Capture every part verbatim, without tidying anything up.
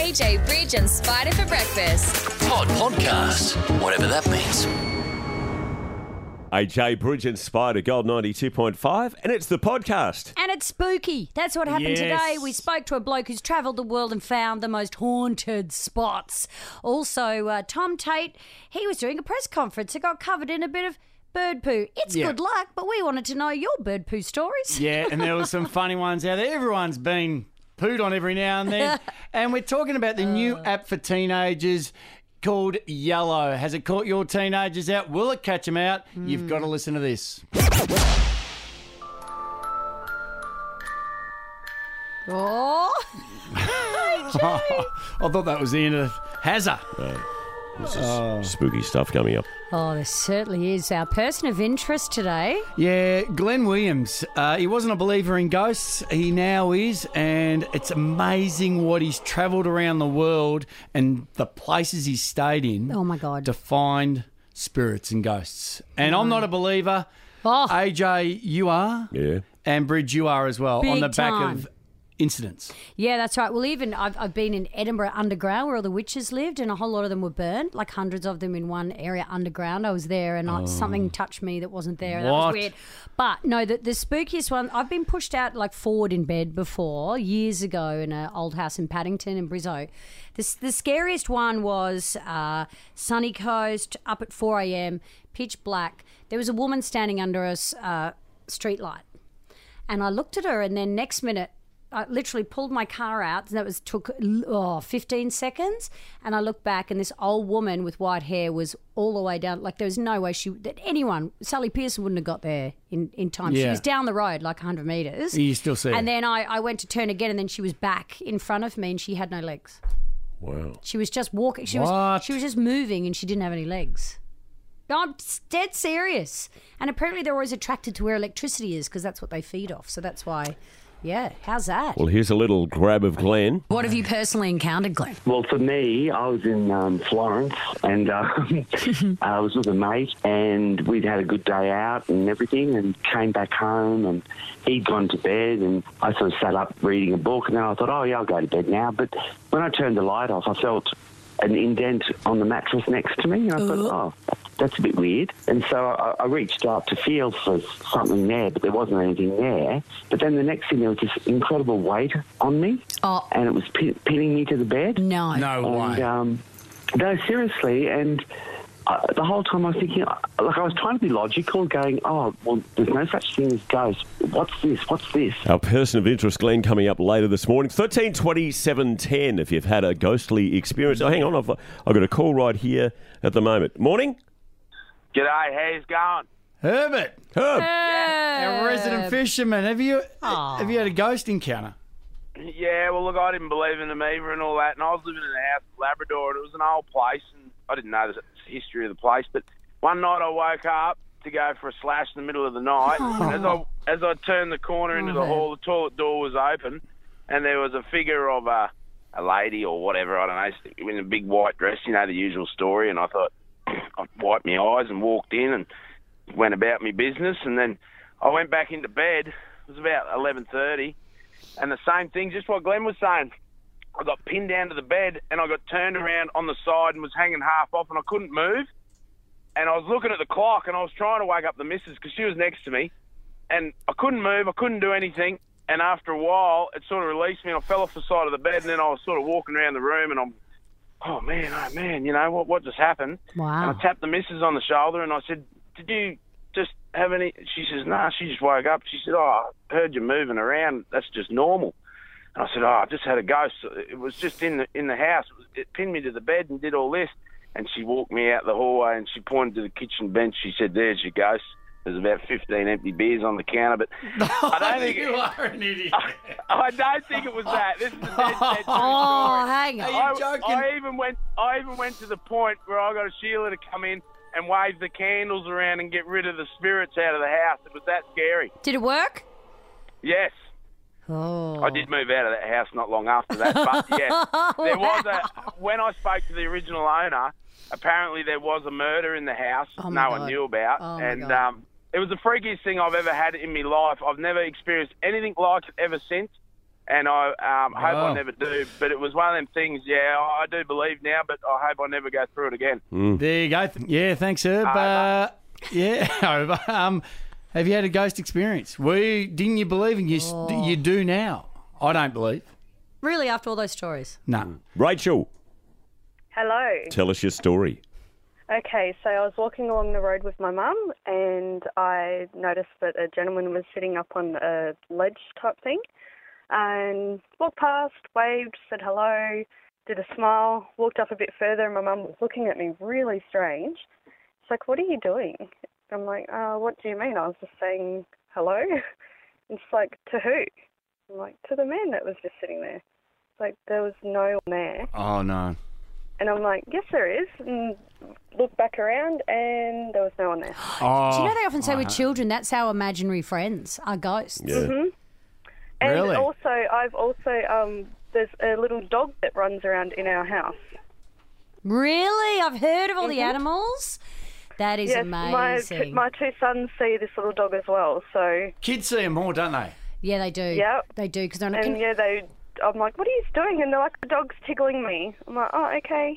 A J, Bridge and Spider for breakfast. Pod podcast, whatever that means. A J, Bridge and Spider, Gold ninety-two point five, and it's the podcast. And it's spooky. That's what happened Yes. today. We spoke to a bloke who's travelled the world and found the most haunted spots. Also, uh, Tom Tate, he was doing a press conference. It got covered in a bit of bird poo. It's Yeah. good luck, but we wanted to know your bird poo stories. Yeah, and there were some funny ones out there. Everyone's been pooed on every now and then. And we're talking about the new app for teenagers called Yellow. Has it caught your teenagers out? Will it catch them out? You've got to listen to this. Oh, I thought that was the end of Hazza. This is spooky stuff coming up. oh, there certainly is. Our person of interest today. Yeah, Glenn Williams. Uh, he wasn't a believer in ghosts. He now is, and it's amazing what he's travelled around the world and the places he's stayed in. Oh, my God. To find spirits and ghosts. And I'm not a believer. Oh. A J, you are. Yeah. And Bridge, you are as well. on Big the back time. of incidents. Yeah, that's right. Well, even I've, I've been in Edinburgh Underground where all the witches lived, and a whole lot of them were burned, like hundreds of them in one area underground. I was there, and I, something touched me that wasn't there. And that What? was weird. But no, the, the spookiest one, I've been pushed out like forward in bed before, years ago in an old house in Paddington in Brizzo. The, the scariest one was uh, Sunny Coast, up at four a.m, pitch black. There was a woman standing under a s- uh, street light. And I looked at her, and then next minute, I literally pulled my car out, and that was took oh, fifteen seconds. And I looked back, and this old woman with white hair was all the way down. Like, there was no way she that anyone, Sally Pearson wouldn't have got there in, in time. She Yeah. was down the road like one hundred metres. You still see And it. then I, I went to turn again, and then she was back in front of me, and she had no legs. Wow. She was just walking. She was What? she was just moving, and she didn't have any legs. No, I'm dead serious. And apparently they're always attracted to where electricity is because that's what they feed off. So that's why, yeah, how's that? Well, here's a little grab of Glenn. What have you personally encountered, Glenn? Well, for me, I was in um, Florence and um, I was with a mate and we'd had a good day out and everything and came back home and he'd gone to bed and I sort of sat up reading a book and then I thought, oh, yeah, I'll go to bed now. But when I turned the light off, I felt an indent on the mattress next to me and I thought, oh, that's a bit weird. And so I, I reached out to feel for something there, but there wasn't anything there. But then the next thing, there was this incredible weight on me, Oh. and it was pin- pinning me to the bed. No. No And, way. um, no, seriously. And uh, the whole time I was thinking, uh, like I was trying to be logical, going, oh, well, there's no such thing as ghosts. What's this? What's this? Our person of interest, Glenn, coming up later this morning. thirteen twenty seven ten if you've had a ghostly experience. Oh, hang on, I've, I've got a call right here at the moment. Morning. G'day, how's it going? Herbert, Herb. our resident fisherman. Have you have you had a ghost encounter? Yeah, well, look, I didn't believe in them either and all that, and I was living in a house in Labrador, and it was an old place, and I didn't know the history of the place, but one night I woke up to go for a slash in the middle of the night, and as I, as I turned the corner into the hall, the toilet door was open, and there was a figure of a, a lady or whatever, I don't know, in a big white dress, you know, the usual story, and I thought, I wiped my eyes and walked in and went about my business, and then I went back into bed. It was about eleven thirty, and the same thing, just what Glenn was saying. I got pinned down to the bed, and I got turned around on the side and was hanging half off, and I couldn't move. And I was looking at the clock, and I was trying to wake up the missus because she was next to me, and I couldn't move. I couldn't do anything. And after a while, it sort of released me, and I fell off the side of the bed, and then I was sort of walking around the room, and I'm, oh, man, oh, man, you know, what what just happened? Wow. And I tapped the missus on the shoulder, and I said, did you just have any... She says, no, nah, she just woke up. She said, oh, I heard you moving around. That's just normal. And I said, oh, I just had a ghost. It was just in the, in the house. It, was, it pinned me to the bed and did all this. And she walked me out the hallway, and she pointed to the kitchen bench. She said, there's your ghost. There's about fifteen empty beers on the counter, but I don't think you it, are an idiot. I, I don't think it was that. This is a dead, dead true Oh, story. hang on. Are you I, joking? I even went. I even went to the point where I got a Sheila to come in and wave the candles around and get rid of the spirits out of the house. It was that scary. Did it work? Yes, Oh. I did move out of that house not long after that. But yes, there was a. When I spoke to the original owner, apparently there was a murder in the house Oh, my no God. one knew about, Oh, my and God. um, it was the freakiest thing I've ever had in my life. I've never experienced anything like it ever since. And I um, hope Wow. I never do. But it was one of them things, yeah, I I do believe now, but I hope I never go through it again. There you go. Yeah, thanks, Herb. Uh, yeah, um, have you had a ghost experience? Were you, didn't you believe and you, s you do now? I don't believe. Really, after all those stories? No. Rachel, Hello. tell us your story. Okay, so I was walking along the road with my mum and I noticed that a gentleman was sitting up on a ledge type thing and walked past, waved, said hello, did a smile, walked up a bit further and my mum was looking at me really strange. She's like, what are you doing? I'm like, uh, what do you mean? I was just saying hello. And she's like, to who? I'm like, to the man that was just sitting there. It's like, there was no one there. Oh, no. And I'm like, yes, there is. And looked back around and there was no one there. Oh, Do you know they often say with children, that's our imaginary friends are ghosts? Yeah. And Really? also, I've also, um, there's a little dog that runs around in our house. Really? I've heard of all the animals. That is Yes, my, amazing. my two sons see this little dog as well. So, kids see them more, don't they? yeah, they do. Yep. They do. Because they're not. and yeah, they, I'm like, what are you doing? And they're like, the dog's tickling me. I'm like, oh, okay.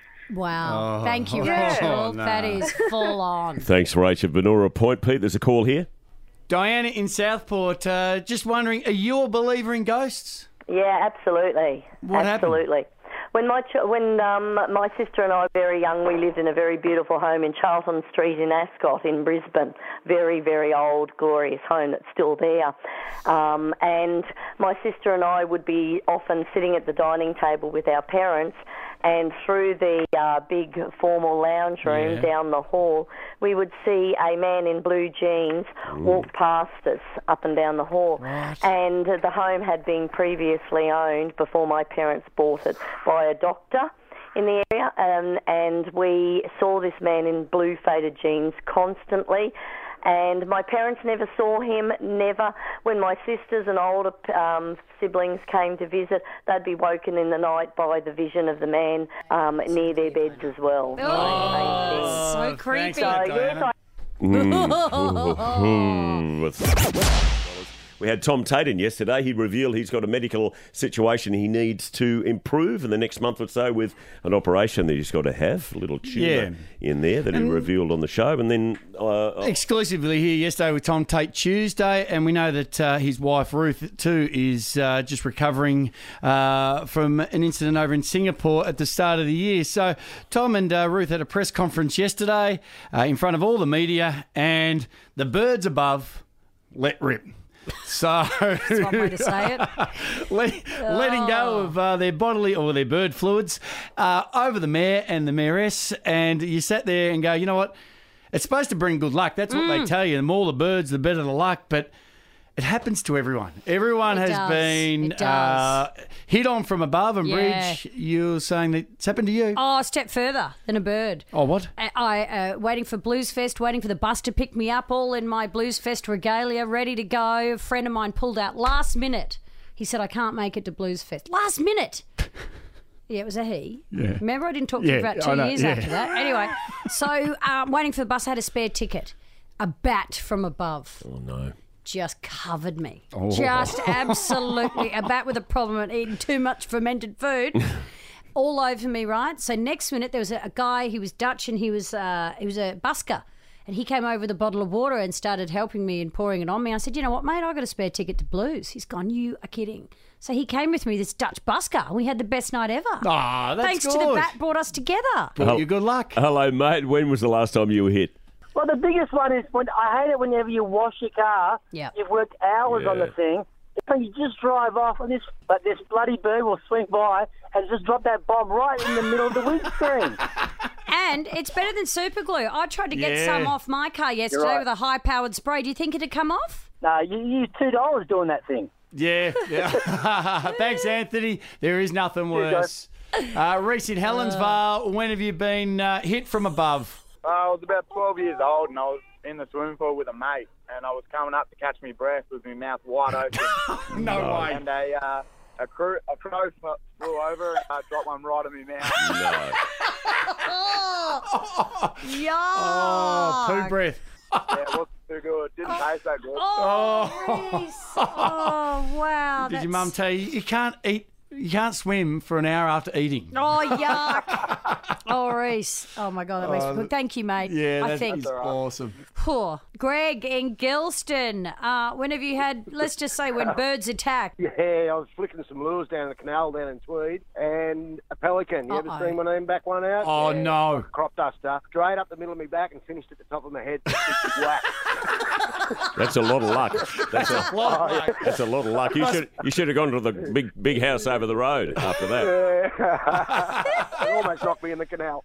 Wow. Thank you, Yeah. Rachel. Oh, no. That is full on. Thanks, Rachel. Venora Point. Pete, there's a call here. Diana in Southport, uh, just wondering, are you a believer in ghosts? Yeah, absolutely. What happened? absolutely. When my ch- when um, my sister and I were very young, we lived in a very beautiful home in Charlton Street in Ascot in Brisbane. Very, very old, glorious home that's still there. Um, and my sister and I would be often sitting at the dining table with our parents, and through the uh, big formal lounge room Yeah. down the hall, we would see a man in blue jeans walk past us up and down the hall. And uh, the home had been previously owned before my parents bought it by a doctor in the area, um, and we saw this man in blue faded jeans constantly. And my parents never saw him, never. When my sisters and older um, siblings came to visit, they'd be woken in the night by the vision of the man um, near their beds as well. Oh, so creepy. thanks, So, yes, Diana. I Hmm, with- We had Tom Tate in yesterday. He revealed he's got a medical situation he needs to improve in the next month or so with an operation that he's got to have, a little tumour in there that he revealed on the show. And then uh, Exclusively here yesterday with Tom Tate Tuesday, and we know that uh, his wife Ruth too is uh, just recovering uh, from an incident over in Singapore at the start of the year. So Tom and uh, Ruth had a press conference yesterday uh, in front of all the media, and the birds above let rip. So That's one way to say it. let, letting go of uh, their bodily or their bird fluids uh, over the mayor and the mayoress, and you sat there and go, you know what? It's supposed to bring good luck. That's what Mm. they tell you. The more the birds, the better the luck. But it happens to everyone. Everyone It has does. been It does. uh, hit on from above. And Yeah. Bridge, you're saying that it's happened to you. Oh, a step further than a bird. Oh, what? I, I uh, waiting for Blues Fest, waiting for the bus to pick me up, all in my Blues Fest regalia, ready to go. A friend of mine pulled out last minute. He said, I can't make it to Blues Fest. Last minute. Yeah, it was a he. Yeah. Remember, I didn't talk to Yeah, you for about I two know, years yeah. after that. Anyway, so um, waiting for the bus, I had a spare ticket. A bat from above. oh no. Just covered me. Oh. Just absolutely. A bat with a problem at eating too much fermented food. All over me, right? So next minute there was a, a guy, he was Dutch and he was uh, he was a busker. And he came over with a bottle of water and started helping me and pouring it on me. I said, you know what, mate, I got a spare ticket to Blues. He's gone, you are kidding. So he came with me, this Dutch busker, and we had the best night ever. Ah, that's Thanks good. to the bat brought us together. Brought you good luck. Hello, mate. When was the last time you were hit? Well, the biggest one is when I hate it whenever you wash your car. Yep. You've worked hours on the Yeah. thing. And you just drive off, and this but this bloody bird will swing by and just drop that bomb right in the middle of the windscreen. And it's better than super glue. I tried to get Yeah. some off my car yesterday right. with a high-powered spray. Do you think it'd come off? No, you use two dollars doing that thing. Yeah, yeah. Thanks, Anthony. There is nothing worse. Uh, Reese in Helensvale, when have you been uh, hit from above? Uh, I was about twelve years old and I was in the swimming pool with a mate and I was coming up to catch my breath with my mouth wide open. No way. And a, uh, a, crew, a crow flew over and uh, dropped one right in my mouth. No. Oh, Oh, poo breath. Yeah, it, was, too good. Didn't taste that good. Oh, Reese. Oh, wow. Did that's- your mum tell you you can't eat, you can't swim for an hour after eating? Oh, yuck. Oh, Reese. Oh, my God, that makes me good. Thank you, mate. Yeah, I that's, think. that's awesome. Poor Greg in Gilston. Uh, when have you had, let's just say, when birds attack? Yeah, I was flicking some lures down the canal down in Tweed, and a pelican. You Uh-oh. ever seen one of them back one out? Oh, Yeah, no. Crop duster, straight up the middle of my back and finished at the top of my head. Whack. That's a lot of luck. That's a, Oh, yeah. that's a lot of luck. You should you should have gone to the big big house over the road after that. Yeah. It almost knocked me in the canal.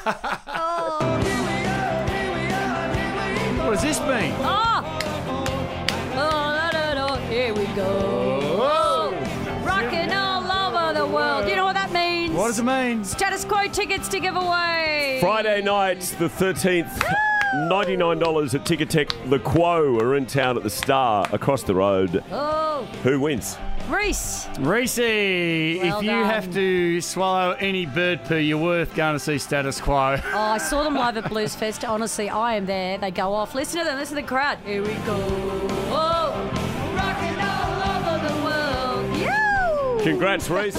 What does this mean? Oh! Oh, no, no, no. Here we go. Whoa. Rocking all over the world. You know what that means? What does it mean? Status Quo tickets to give away. Friday night, the thirteenth, ninety-nine dollars at Ticketek. The Quo are in town at the Star across the road. Oh, Who wins? Reese. Reese, Well if you done. have to swallow any bird poo, you're worth going to see Status Quo. Oh, I saw them live at Blues Fest. Honestly, I am there. They go off. Listen to them. Listen to the crowd. Here we go. Oh, rocking all over the world. You. Congrats, Reese.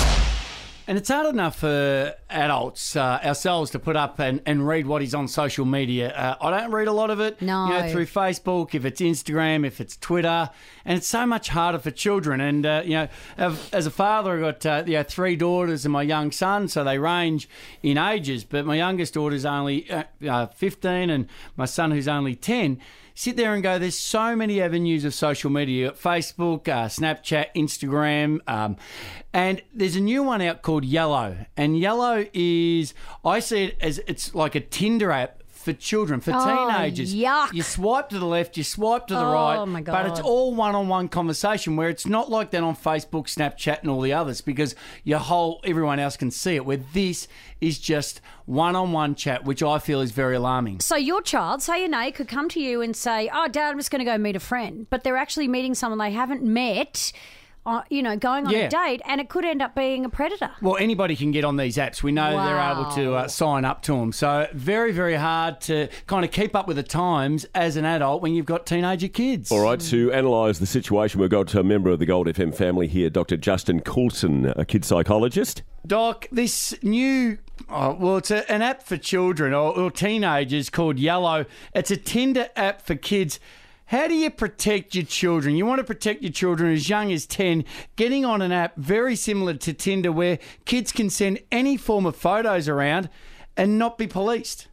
And it's hard enough for adults, uh, ourselves, to put up and, and read what is on social media. Uh, I don't read a lot of it. No. You know, through Facebook, if it's Instagram, if it's Twitter. And it's so much harder for children. And, uh, you know, as as a father, I've got uh, you know, three daughters and my young son, so they range in ages. But my youngest daughter's only uh, uh, fifteen and my son, who's only ten, sit there and go, there's so many avenues of social media, Facebook, uh, Snapchat, Instagram, um, and there's a new one out called Yellow. And Yellow is, I see it as it's like a Tinder app for children, for Oh, teenagers. yuck. You swipe to the left, you swipe to the Oh, right, my but it's God. all one-on-one conversation where it's not like that on Facebook, Snapchat and all the others because your whole, everyone else can see it, where this is just one-on-one chat, which I feel is very alarming. So your child, say your name, could come to you and say, oh, Dad, I'm just going to go meet a friend. But they're actually meeting someone they haven't met, uh, you know, going on Yeah. a date, and it could end up being a predator. Well, anybody can get on these apps. We know they're able to uh, sign up to them. So very, very hard to kind of keep up with the times as an adult when you've got teenager kids. All right, to analyse the situation, we've got a member of the Gold F M family here, Doctor Justin Coulson, a kid psychologist. Doc, this new, oh, well, it's a, an app for children or, or teenagers called Yellow. It's a Tinder app for kids. How do you protect your children? You want to protect your children as young as ten, getting on an app very similar to Tinder where kids can send any form of photos around and not be policed.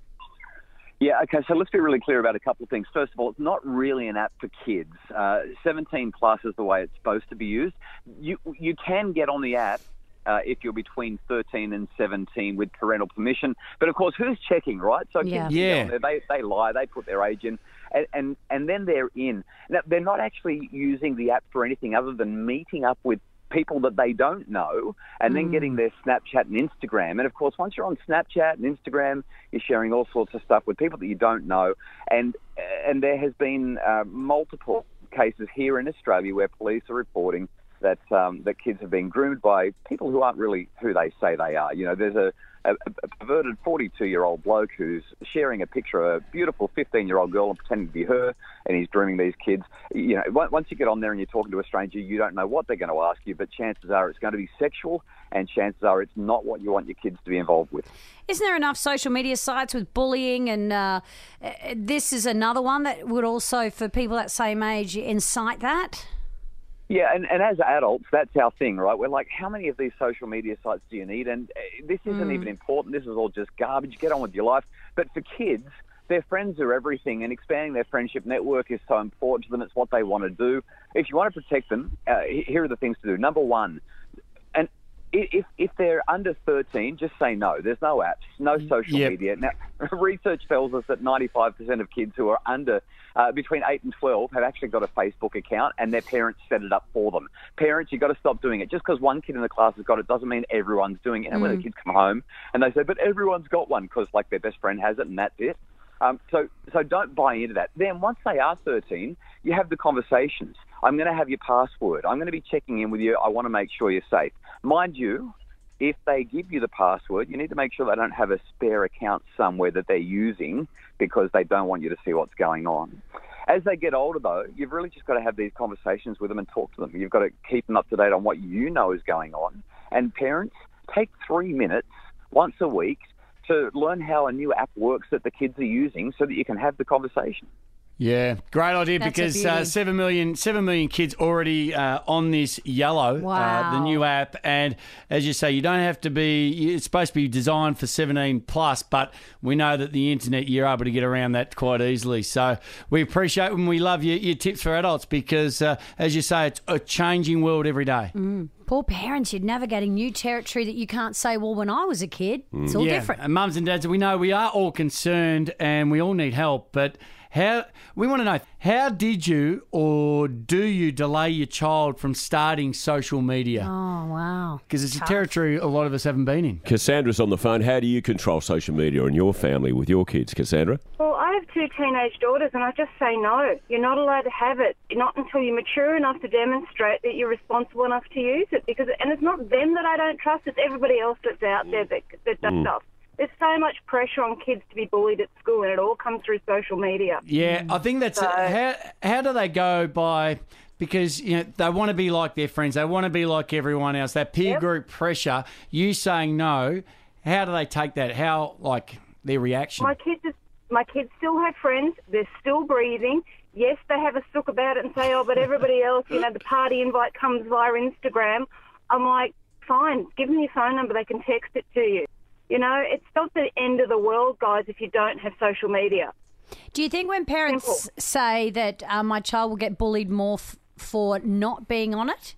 Yeah, okay, so let's be really clear about a couple of things. First of all, it's not really an app for kids. Uh, seventeen plus is the way it's supposed to be used. You, you can get on the app Uh, if you're between thirteen and seventeen with parental permission. But, of course, who's checking, right? So kids Yeah. can get Yeah. on there, they, they lie, they put their age in, and, and, and then they're in. Now, they're not actually using the app for anything other than meeting up with people that they don't know and then getting their Snapchat and Instagram. And, of course, once you're on Snapchat and Instagram, you're sharing all sorts of stuff with people that you don't know. And, and there has been uh, multiple cases here in Australia where police are reporting that um, that kids have been groomed by people who aren't really who they say they are. You know, there's a, a, a perverted forty-two-year-old bloke who's sharing a picture of a beautiful fifteen-year-old girl and pretending to be her, and he's grooming these kids. You know, on- once you get on there and you're talking to a stranger, you don't know what they're going to ask you, but chances are it's going to be sexual, and chances are it's not what you want your kids to be involved with. Isn't there enough social media sites with bullying, and uh, uh, this is another one that would also, for people that same age, incite that? Yeah, and, and as adults, that's our thing, right? We're like, how many of these social media sites do you need? And uh, this isn't Mm. even important. This is all just garbage. Get on with your life. But for kids, their friends are everything, and expanding their friendship network is so important to them. It's what they want to do. If you want to protect them, uh, here are the things to do. Number one, and if if they're under thirteen, just say no. There's no apps, no social Yep. media. Now, research tells us that ninety-five percent of kids who are under uh, between eight and twelve have actually got a Facebook account, and their parents set it up for them. Parents, you've got to stop doing it. Just because one kid in the class has got it doesn't mean everyone's doing it. And when the Mm. kids come home and they say, but everyone's got one because like their best friend has it and that's it. Um, so, so don't buy into that. Then once they are thirteen, you have the conversations. I'm going to have your password. I'm going to be checking in with you. I want to make sure you're safe. Mind you, if they give you the password, you need to make sure they don't have a spare account somewhere that they're using because they don't want you to see what's going on. As they get older, though, you've really just got to have these conversations with them and talk to them. You've got to keep them up to date on what you know is going on. And parents, take three minutes once a week to learn how a new app works that the kids are using so that you can have the conversation. Yeah, great idea. That's a because beauty. uh, seven million, seven million kids already uh, on this Yellow, uh, Wow. the new app. And as you say, you don't have to be, it's supposed to be designed for seventeen plus, but we know that the internet, you're able to get around that quite easily. So we appreciate and we love your, your tips for adults because, uh, as you say, it's a changing world every day. Mm. Poor parents, you're navigating new territory that you can't say, well, when I was a kid, it's all yeah. different. And mums and dads, we know we are all concerned and we all need help, but how we want to know, how did you or do you delay your child from starting social media? Oh, wow. Because it's Tough. a territory a lot of us haven't been in. Cassandra's on the phone. How do you control social media in your family with your kids, Cassandra? Well, I have two teenage daughters, and I just say no. You're not allowed to have it. Not until you're mature enough to demonstrate that you're responsible enough to use it. Because, and it's not them that I don't trust; it's everybody else that's out there that that does Mm. stuff. There's so much pressure on kids to be bullied at school, and it all comes through social media. Yeah, I think that's So- how. How do they go by? Because you know they want to be like their friends. They want to be like everyone else. That peer Yep. group pressure. You saying no. How do they take that? How like their reaction? My kids, is, my kids still have friends. They're still breathing. Yes, they have a sook about it and say, "Oh, but everybody else, you know, the party invite comes via Instagram." I'm like, fine, give them your phone number. They can text it to you. You know, it's not the end of the world, guys, if you don't have social media. Do you think when parents Simple. say that uh, my child will get bullied more f- for not being on it?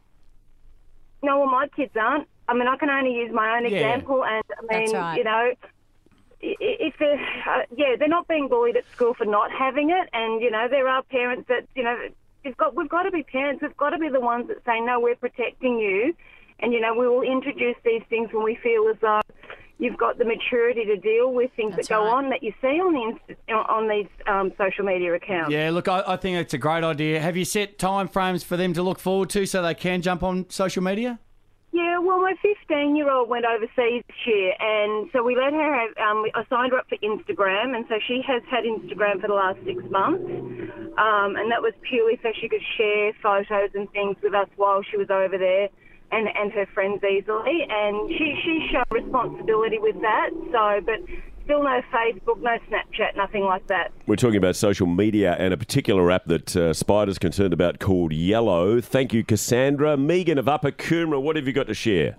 No, well, my kids aren't. I mean, I can only use my own Yeah. example, and I mean, That's right. you know, i- if they're, uh, yeah, they're not being bullied at school for not having it, and you know, there are parents that, you know, we've got we've got to be parents. We've got to be the ones that say, no, we're protecting you, and you know, we will introduce these things when we feel as though you've got the maturity to deal with things That's that go right. on that you see on the inst- on these um, social media accounts. Yeah, look, I, I think it's a great idea. Have you set time frames for them to look forward to so they can jump on social media? Yeah, well, my fifteen-year-old went overseas this year, and so we let her have, um, I signed her up for Instagram, and so she has had Instagram for the last six months, um, and that was purely so she could share photos and things with us while she was over there and, and her friends easily, and she, she showed responsibility with that, so, but still no Facebook, no Snapchat, nothing like that. We're talking about social media and a particular app that uh, Spider's concerned about called Yellow. Thank you, Cassandra. Megan of Upper Coomera, what have you got to share?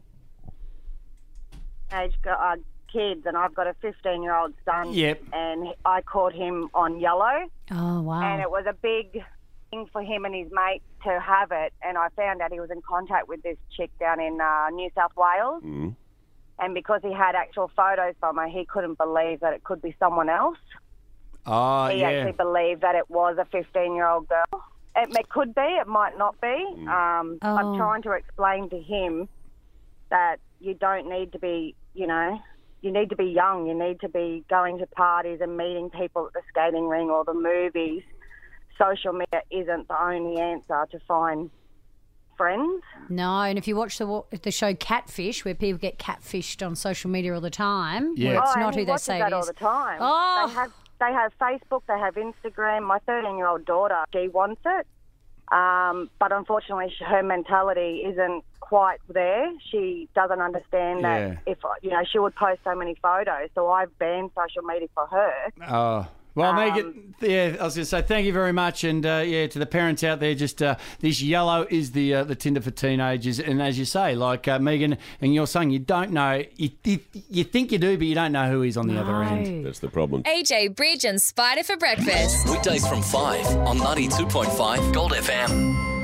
Age uh, kids, and I've got a fifteen-year-old son. Yep. And I caught him on Yellow. Oh, wow. And it was a big thing for him and his mate to have it. And I found out he was in contact with this chick down in uh, New South Wales. Mm. And because he had actual photos from her, he couldn't believe that it could be someone else. Oh, he yeah. actually believed that it was a fifteen-year-old girl. It, it could be, it might not be. Um, Oh. I'm trying to explain to him that you don't need to be, you know, you need to be young. You need to be going to parties and meeting people at the skating ring or the movies. Social media isn't the only answer to find friends. No, and if you watch the the show Catfish, where people get catfished on social media all the time, Yeah. where it's oh, not and who he they watches say that it all is. the time. Oh. They have they have Facebook, they have Instagram. My thirteen-year-old daughter, she wants it, um, but unfortunately, she, her mentality isn't quite there. She doesn't understand that Yeah. if you know she would post so many photos. So I've banned social media for her. Oh. Well, Um, Megan, yeah, I was going to say thank you very much, and uh, yeah, to the parents out there, just uh, this Yellow is the uh, the Tinder for teenagers, and as you say, like uh, Megan and you're saying, you don't know, you, you you think you do, but you don't know who is on the other end. That's the problem. A J, Bridge and Spider for breakfast. Weekdays from five on ninety-two point five Gold F M.